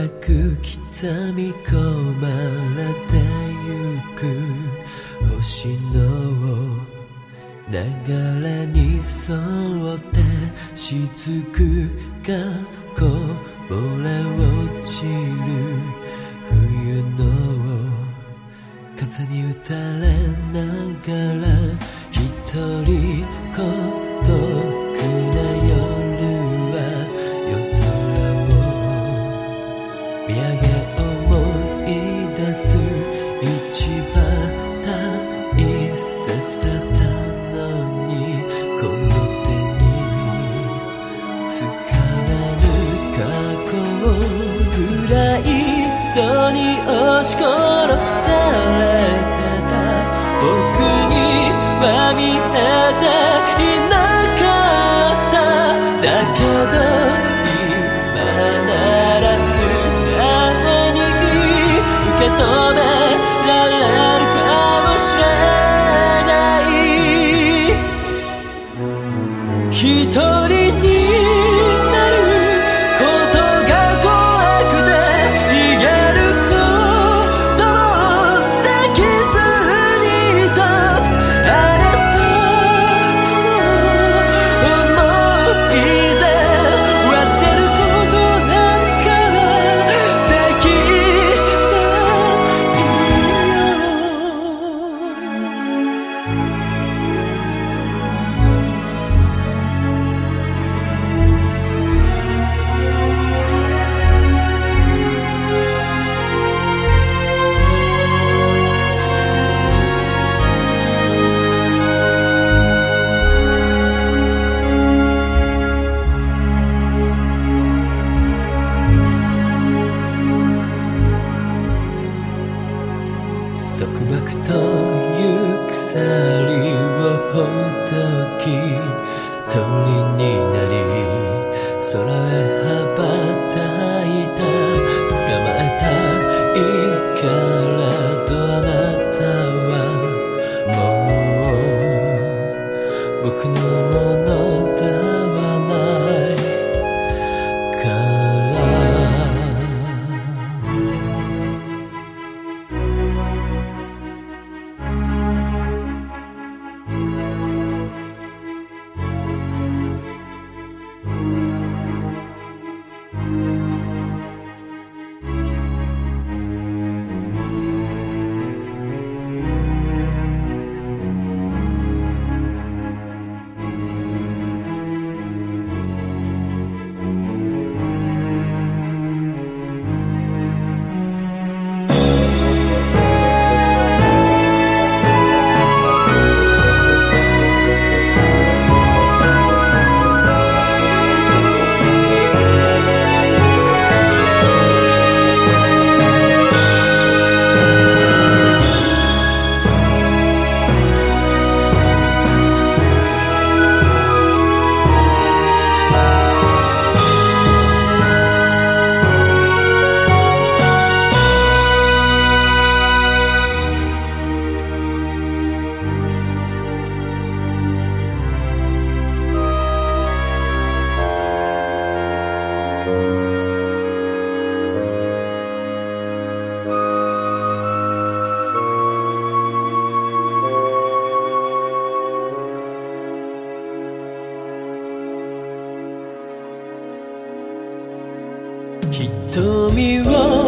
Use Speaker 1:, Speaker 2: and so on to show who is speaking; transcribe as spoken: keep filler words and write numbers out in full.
Speaker 1: く刻み込まれてゆく星の流れに沿って雫がこぼれ落ちる冬の風に打たれながら一人孤独な夜は夜空を見上げ思い出す一番大切だったのにこの手につかめぬ過去をフライトに押し殺されてた僕には見えていなかっただけど今なら素直に受け止められるかもしれない一人になることが怖くて逃げることもできずにいたあなたとの思い出忘れることなんかできない束縛という鎖をほどき鳥になり空へ羽ばたいた捕まえたいからとあなたはもう僕のものではないから瞳を